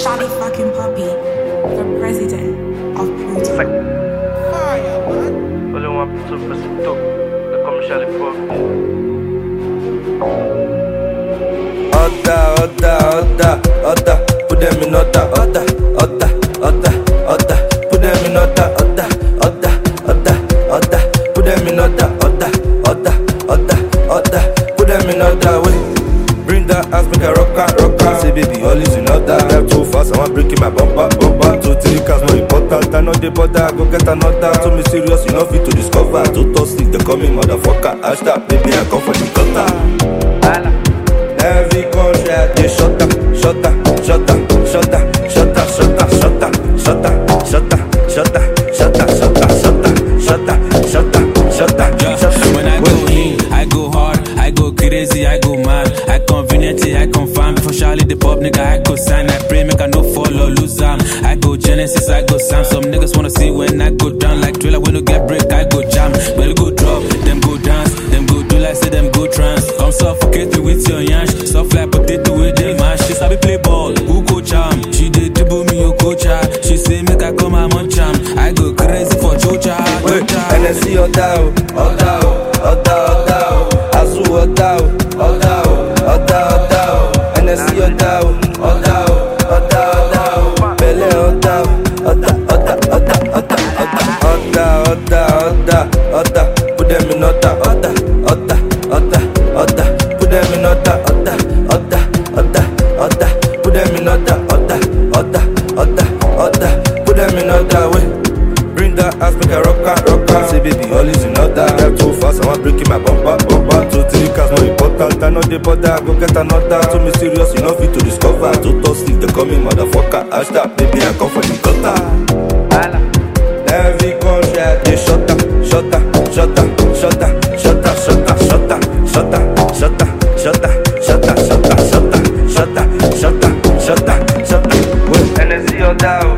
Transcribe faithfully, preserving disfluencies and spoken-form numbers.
Shawty fucking puppy, the president of Pluto. Fire, man. Only one two percent two. The commercial pop. Order, order, order, order. Put them in order, order, order, order, order. Put them in order, order, order, order, order. Put them in order, order, order, order, order. Put them in order, wait. Bring that ass, make a rocker, rocker. Say baby, all is in order. Drive too fast, I want breaking my bumper, bumper. Two, three cars, more important. I know the border, go get another. Too mysterious, you know fit to discover. Two toss sleep, they call me motherfucker. Hashtag, baby, I come for the gutter. Every country, I dey shut up, shut up, shut up, shut up, shut up, shut up, shut up, shut up, shut up, shut up, shut up, shut up, shut up, shut up, shut up, shut up, shut up. When I go in, I go hard, I go crazy, I go mad. I conveniently, I confirm. Before Charlie the pop nigga, I go sign. I pray make I no fall or lose am. I go Genesis, I go Sam. Some niggas wanna see when I go down like Thriller. When you get break, I go jam. Well go drop, them go dance, them go do like say them go trance. Come suffocate me with your yansh, soft like potato with the mash. She sabi play ball, who coach am? She did dribble me, you coach her. She say make I come I'm on jam. I go crazy for Chocha. N S C Odao, Odao, Odao, Odao, Azu Odao, Odao, Odao, Odao, N S C Odao, Odao, Odao, Odao, Bele Odao, Odao, Odao, Odao, Odao, Odao, Odao, Odao, Odao, put them in order, Odao, Odao, Odao, Odao, put them in order, Odao, Odao, Odao, Odao, put them in order, Odao, Odao, Odao, Odao, put them in order, wait. Bring that ass, make a rocker, rocker. Say baby, all is in order. Drive too fast, I want breaking my bumper, bumper. Two, three cars, more important. I know the border, go get another. Too mysterious, you know fit to discover. Two toss sleep, they call me motherfucker. Hashtag, baby, I come for the gutter. Every country, I dey shut up, shut up, shut up, shut up, shut up, shut up, shut up, shut up, shut up, shut up, shut up, shut up, shut up, shut up, shut up, shut up, shut up. N S C Odao.